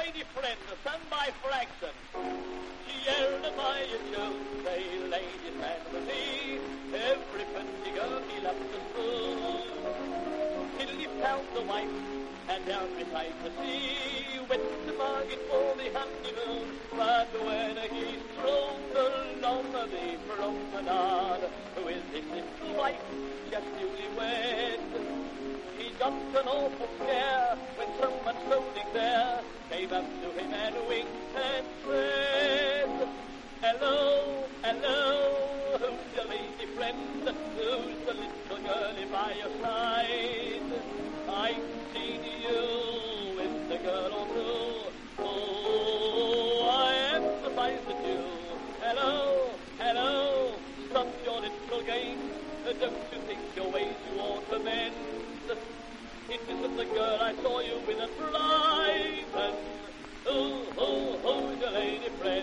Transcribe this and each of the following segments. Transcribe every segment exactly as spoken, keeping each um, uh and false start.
lady friend, sung by Flaxon. Jeremiah Jones, a lady man with me. Every pretty girl he loved to school. Till he found the wife, and down beside the sea went to bargain for the honeymoon. But when he strolled along the promenade with his little wife, just newlywed, he got an awful scare when someone strolling there came up to him and winked and said, "Hello, hello, who's your lady friend? Who's the little girlie by your side? I've seen you with a girl or two. Oh, I emphasize the two. Hello, hello, stop your little game. Don't you think your ways you ought to mend? It isn't the girl I saw you with at Brighton. Oh, oh, oh, your lady friend."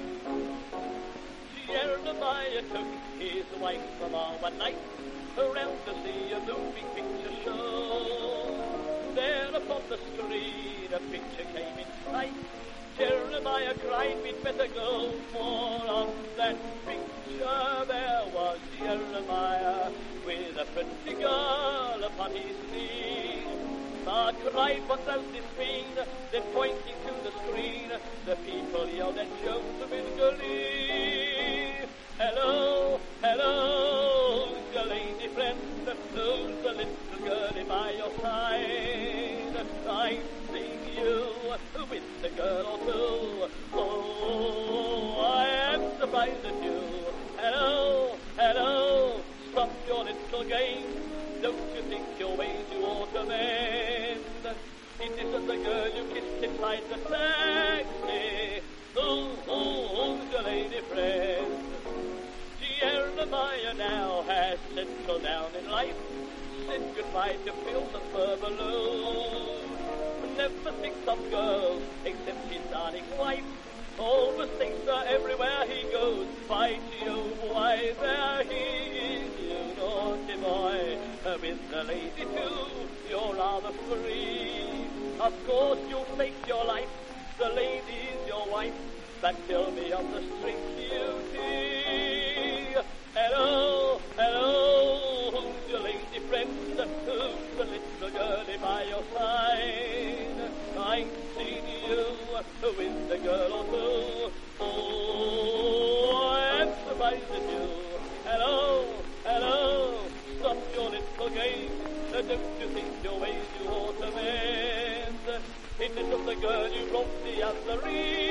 Jeremiah took his wife from our one night around to see a moving picture show. There upon the screen a picture came in sight. Jeremiah cried, "We'd better go," for on that picture there was Jeremiah with a pretty girl upon his knee. I cried, "What does this mean?" Then pointing to the screen, the people yelled and shouted with glee. "Hello, hello, who's your lady friend? Who's the little girlie by your side? I've seen you with a girl or two. Oh, I am surprised at you. Hello, hello, stop your little game. Don't you think your ways you ought to mend? It isn't the girl you kissed inside the taxi. Oh, oh, who's your lady friend?" Jeremiah now has settled down in life, said goodbye to pills and fur balloons. Never thinks of girls except his darling wife. Always thinks her everywhere he goes. By Jehovah, why there he is, you naughty boy. With the lady too, you're rather free. Of course you'll take your life, the lady's your wife. But tell me on the street you see. Hello, hello, who's your lady friend? Who's the little girlie by your side? I've seen you with a girl or two. Oh, I'm surprised at you. Hello, hello, stop your little game. Don't you think your ways you ought to mend? It isn't the girl you brought the other evening.